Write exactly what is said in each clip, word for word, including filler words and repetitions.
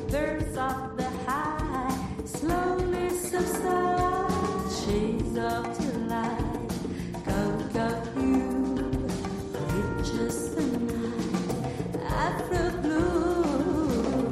spirits of the high slowly subside. Shades of delight, go, go, you reaches the night after blue.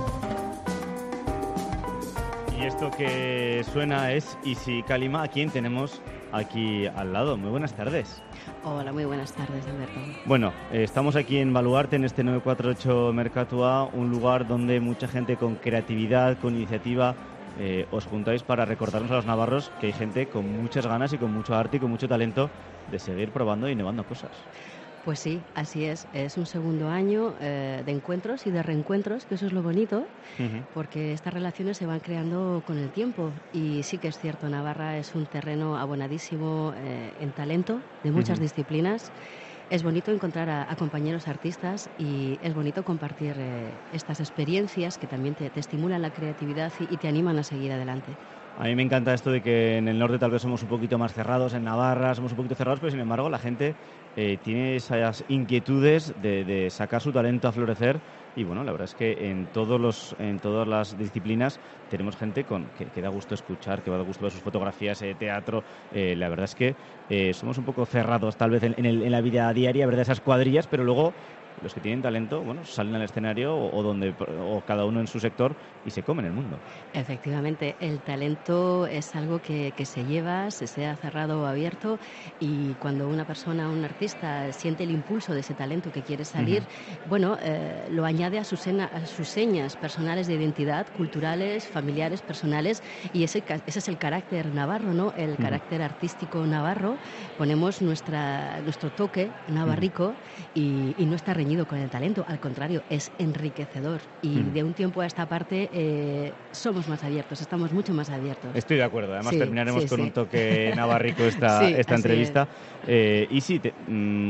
Y esto que suena es Isi Kalima, a quien tenemos aquí al lado. Muy buenas tardes. Hola, muy buenas tardes, Alberto. Bueno, eh, estamos aquí en Baluarte, en este nueve cuatro ocho Mercatua, un lugar donde mucha gente con creatividad, con iniciativa, eh, os juntáis para recordarnos a los navarros que hay gente con muchas ganas y con mucho arte y con mucho talento de seguir probando e innovando cosas. Pues sí, así es. Es un segundo año eh, de encuentros y de reencuentros, que eso es lo bonito, uh-huh. porque estas relaciones se van creando con el tiempo. Y sí que es cierto, Navarra es un terreno abonadísimo eh, en talento de muchas uh-huh. disciplinas. Es bonito encontrar a, a compañeros artistas y es bonito compartir eh, estas experiencias que también te, te estimulan la creatividad y, y te animan a seguir adelante. A mí me encanta esto de que en el norte tal vez somos un poquito más cerrados, en Navarra somos un poquito cerrados, pero sin embargo la gente eh, tiene esas inquietudes de, de sacar su talento a florecer y bueno, la verdad es que en todos los en todas las disciplinas tenemos gente con que, que da gusto escuchar, que da gusto ver sus fotografías, eh, teatro. Eh, la verdad es que eh, somos un poco cerrados tal vez en, en, el, en la vida diaria, ¿verdad? Esas cuadrillas, pero luego los que tienen talento, bueno, salen al escenario o, o donde o cada uno en su sector y se comen el mundo. Efectivamente, el talento es algo que, que se lleva, se sea cerrado o abierto, y cuando una persona, un artista, siente el impulso de ese talento que quiere salir, uh-huh. bueno, eh, lo añade a sus, sena, a sus señas personales de identidad, culturales, familiares, personales, y ese, ese es el carácter navarro, ¿no? El uh-huh. carácter artístico navarro. Ponemos nuestra, nuestro toque navarrico uh-huh. y, y no está con el talento, al contrario, es enriquecedor y mm. de un tiempo a esta parte eh, somos más abiertos, estamos mucho más abiertos. Estoy de acuerdo, además sí, terminaremos sí, con sí. un toque navarrico esta, sí, esta entrevista. Eh, y sí, te, mm,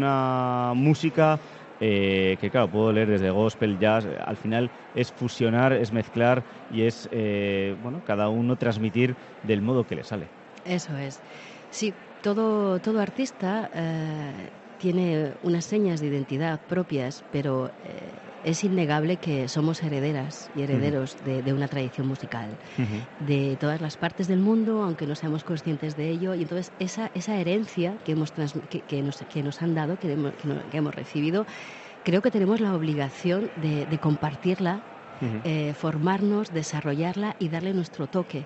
una música eh, que claro, puedo leer desde gospel, jazz, al final es fusionar, es mezclar y es, eh, bueno, cada uno transmitir del modo que le sale. Eso es. Sí, todo, todo artista Eh, tiene unas señas de identidad propias, pero eh, es innegable que somos herederas y herederos uh-huh. de, de una tradición musical, uh-huh. de todas las partes del mundo, aunque no seamos conscientes de ello, y entonces esa, esa herencia que, hemos trans, que, que, nos, que nos han dado, que hemos, que, no, que hemos recibido, creo que tenemos la obligación de, de compartirla, uh-huh. eh, formarnos, desarrollarla y darle nuestro toque,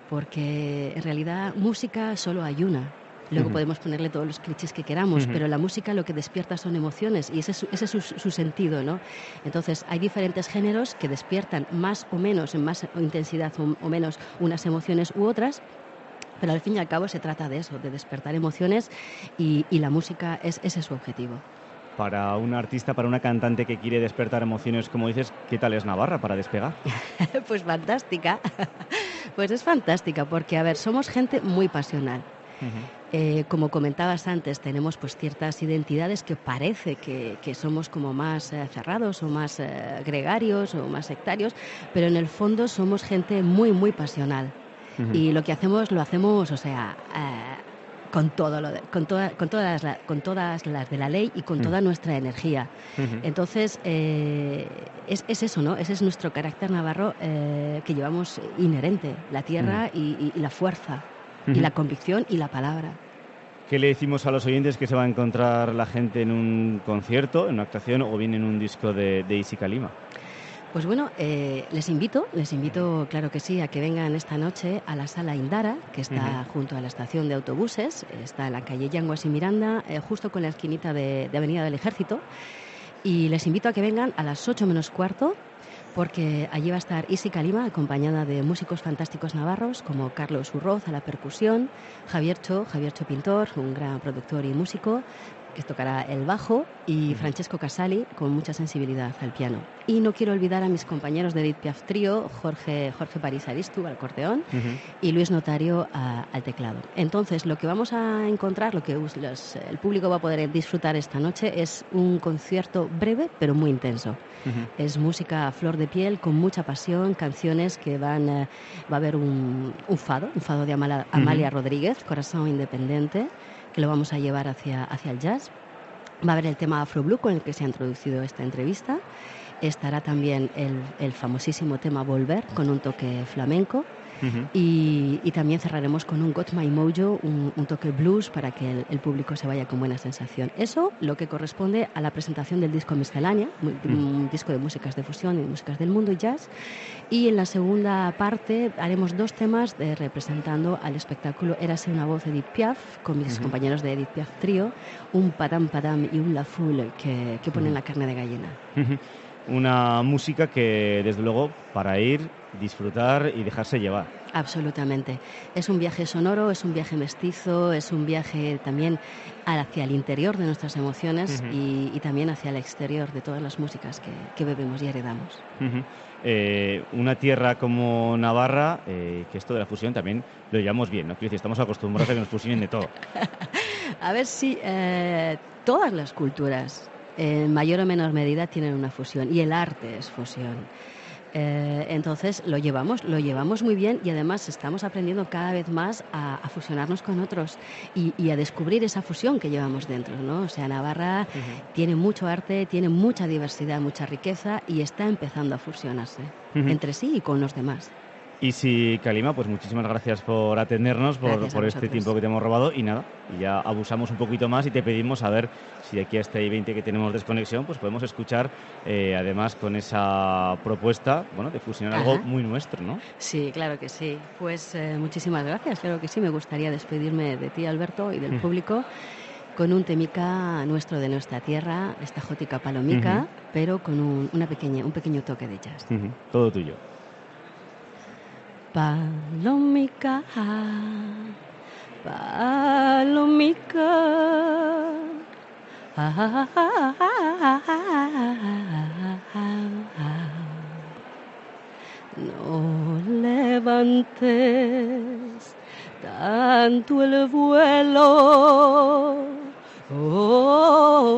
porque en realidad música solo hay una. Luego uh-huh. podemos ponerle todos los clichés que queramos, uh-huh. pero la música lo que despierta son emociones y ese es, su, ese es su, su sentido, ¿no? Entonces, hay diferentes géneros que despiertan más o menos, en más intensidad o, o menos, unas emociones u otras, pero al fin y al cabo se trata de eso, de despertar emociones y, y la música es, ese es su objetivo. Para un artista, para una cantante que quiere despertar emociones, como dices, ¿qué tal es Navarra para despegar? Pues fantástica, pues es fantástica porque, a ver, somos gente muy pasional. Uh-huh. Eh, como comentabas antes, tenemos pues ciertas identidades que parece que, que somos como más eh, cerrados o más eh, gregarios o más sectarios, pero en el fondo somos gente muy, muy pasional. Uh-huh. Y lo que hacemos, lo hacemos, o sea, eh, con todo lo de, con, toda, con, todas la, con todas las de la ley y con uh-huh. toda nuestra energía. Uh-huh. Entonces, eh, es, es eso, ¿no? Ese es nuestro carácter navarro eh, que llevamos inherente, la tierra uh-huh. y, y, y la fuerza. Y la convicción y la palabra. ¿Qué le decimos a los oyentes que se va a encontrar la gente en un concierto, en una actuación o bien en un disco de, de Isi Kalima? Pues bueno, eh, les invito, les invito, claro que sí, a que vengan esta noche a la Sala Indara, que está uh-huh. junto a la estación de autobuses, está en la calle Yanguas y Miranda, eh, justo con la esquinita de, de Avenida del Ejército, y les invito a que vengan a las ocho menos cuarto, porque allí va a estar Isi Kalima, acompañada de músicos fantásticos navarros como Carlos Urroz a la percusión, Javier Cho, Javier Cho Pintor, un gran productor y músico, que tocará el bajo, y Francesco Casali, con mucha sensibilidad al piano. Y no quiero olvidar a mis compañeros de Edith Piaf Trío, Jorge, Jorge París Aristu al acordeón uh-huh. y Luis Notario a, al teclado. Entonces, lo que vamos a encontrar, lo que los, el público va a poder disfrutar esta noche es un concierto breve pero muy intenso. Uh-huh. Es música a flor de piel, con mucha pasión, canciones que van... Eh, va a haber un, un fado, un fado de Amala, Amalia uh-huh. Rodríguez, Corazón Independiente, que lo vamos a llevar hacia, hacia el jazz. Va a haber el tema Afro Blue con el que se ha introducido esta entrevista Estará también el, el famosísimo tema Volver, con un toque flamenco. Uh-huh. Y, y también cerraremos con un Got My Mojo, un, un toque blues para que el, el público se vaya con buena sensación. Eso lo que corresponde a la presentación del disco Miscelánea, un, Uh-huh. un disco de músicas de fusión y músicas del mundo y jazz. Y en la segunda parte haremos dos temas de, representando al espectáculo Érase una voz Edith Piaf, con mis uh-huh. compañeros de Edith Piaf Trío, un Padam Padam y un La Foule que, que ponen uh-huh. la carne de gallina. Uh-huh. Una música que, desde luego, para ir, disfrutar y dejarse llevar. Absolutamente. Es un viaje sonoro, es un viaje mestizo, es un viaje también hacia el interior de nuestras emociones uh-huh. y, y también hacia el exterior de todas las músicas que, que bebemos y heredamos. Uh-huh. Eh, una tierra como Navarra, eh, que esto de la fusión también lo llevamos bien, ¿no? Quiero decir, estamos acostumbrados a que nos fusionen de todo. A ver si eh, todas las culturas, en mayor o menor medida, tienen una fusión, y el arte es fusión. Eh, entonces lo llevamos, lo llevamos muy bien, y además estamos aprendiendo cada vez más a, a fusionarnos con otros y, y a descubrir esa fusión que llevamos dentro, ¿no? O sea, Navarra uh-huh. tiene mucho arte, tiene mucha diversidad, mucha riqueza, y está empezando a fusionarse uh-huh. entre sí y con los demás. Y si, Kalima, pues muchísimas gracias por atendernos, por, por este tiempo que te hemos robado, y nada, y ya abusamos un poquito más y te pedimos a ver si de aquí a este I veinte que tenemos desconexión, pues podemos escuchar, eh, además con esa propuesta, bueno, de fusionar Ajá. algo muy nuestro, ¿no? Sí, claro que sí. Pues eh, muchísimas gracias, claro que sí. Me gustaría despedirme de ti, Alberto, y del mm. público con un temica nuestro de nuestra tierra, esta jótica palomica, uh-huh. pero con un, una pequeña, un pequeño toque de jazz. Uh-huh. Todo tuyo. Palomica, palomica, ah, ah, ah, ah, ah, no levantes tanto el vuelo, oh,